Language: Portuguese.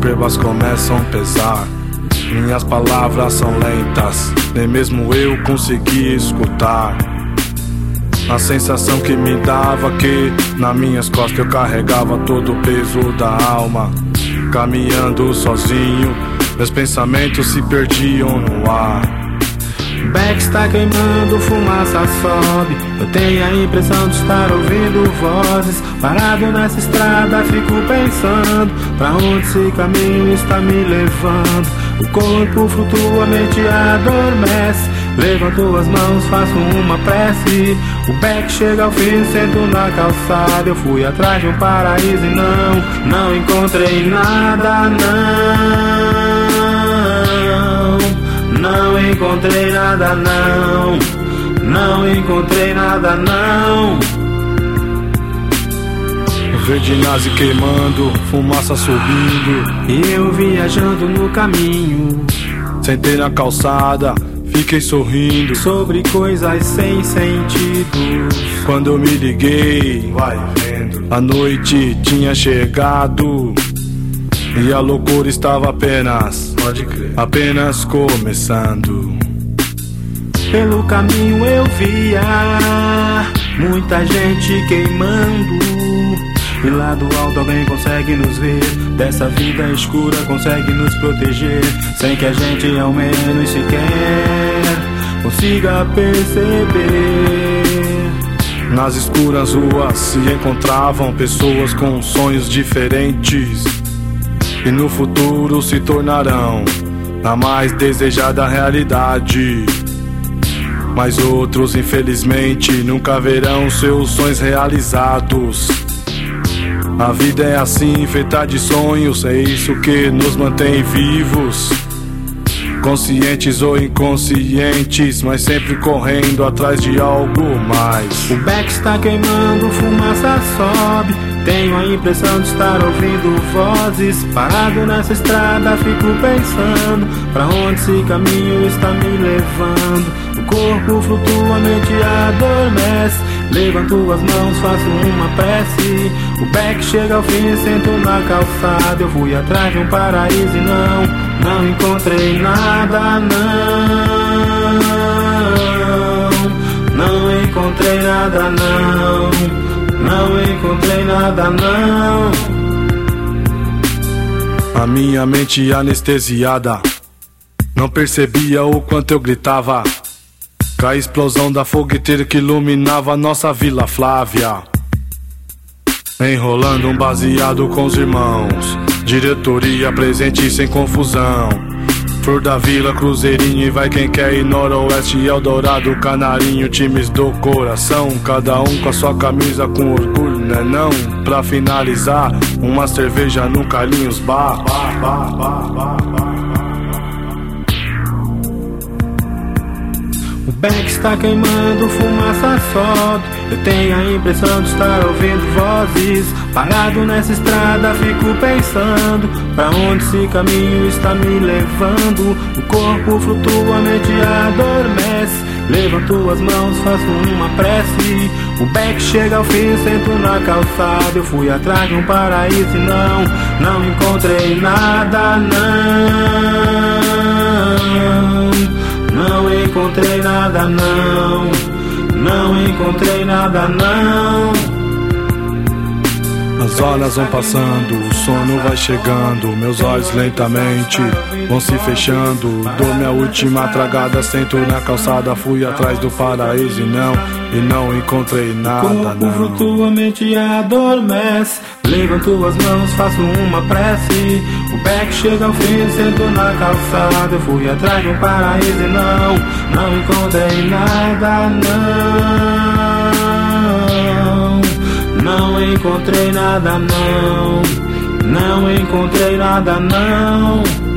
soberbas começam a pesar. Minhas palavras são lentas, nem mesmo eu consegui escutar. A sensação que me dava que nas minhas costas eu carregava todo o peso da alma. Caminhando sozinho, meus pensamentos se perdiam no ar. O beck está queimando, fumaça sobe. Eu tenho a impressão de estar ouvindo vozes. Parado nessa estrada fico pensando, pra onde esse caminho está me levando. O corpo flutua, a mente adormece. Levanto as mãos, faço uma prece. O beck chega ao fim, sento na calçada. Eu fui atrás de um paraíso e não encontrei nada, não encontrei nada, não encontrei nada, não. Verde nazi queimando, fumaça subindo, e eu viajando no caminho. Sentei na calçada, fiquei sorrindo sobre coisas sem sentido. Quando eu me liguei, vai vendo, a noite tinha chegado e a loucura estava apenas começando. Pelo caminho eu via muita gente queimando, e lá do alto alguém consegue nos ver. Dessa vida escura consegue nos proteger, sem que a gente ao menos sequer consiga perceber. Nas escuras ruas se encontravam pessoas com sonhos diferentes, e no futuro se tornarão a mais desejada realidade. Mas outros infelizmente nunca verão seus sonhos realizados. A vida é assim, feita de sonhos, é isso que nos mantém vivos. Conscientes ou inconscientes, mas sempre correndo atrás de algo mais. O beck está queimando, fumaça sobe. Tenho a impressão de estar ouvindo vozes. Parado nessa estrada fico pensando, pra onde esse caminho está me levando. O corpo flutua, a mente adormece. Levanto as mãos, faço uma prece. O beck chega ao fim, sento na calçada. Eu fui atrás de um paraíso e não encontrei nada, não encontrei nada, não encontrei nada, não. A minha mente anestesiada não percebia o quanto eu gritava com a explosão da fogueteira que iluminava nossa Vila Flávia. Enrolando um baseado com os irmãos, diretoria presente sem confusão. Flor da Vila, Cruzeirinho e vai quem quer ir. Noroeste, Eldorado, Canarinho, times do coração. Cada um com a sua camisa com orgulho, né não? Pra finalizar, uma cerveja no Carlinhos Bar. O beck está queimando, fumaça sobe. Eu tenho a impressão de estar ouvindo vozes. Parado nessa estrada fico pensando, pra onde esse caminho está me levando. O corpo flutua, a mente adormece. Levanto as mãos, faço uma prece. O beck chega ao fim, sento na calçada. Eu fui atrás de um paraíso e não encontrei nada, não encontrei nada, não encontrei nada, não. As horas vão passando, o sono vai chegando. Meus olhos lentamente vão se fechando. Dou minha última tragada, sento na calçada. Fui atrás do paraíso e não encontrei nada, não. O corpo flutua, a mente adormece. Levanto as mãos, faço uma prece. O beck chega ao fim, sento na calçada. Eu fui atrás de um paraíso e não encontrei nada, não encontrei nada, não encontrei nada, não.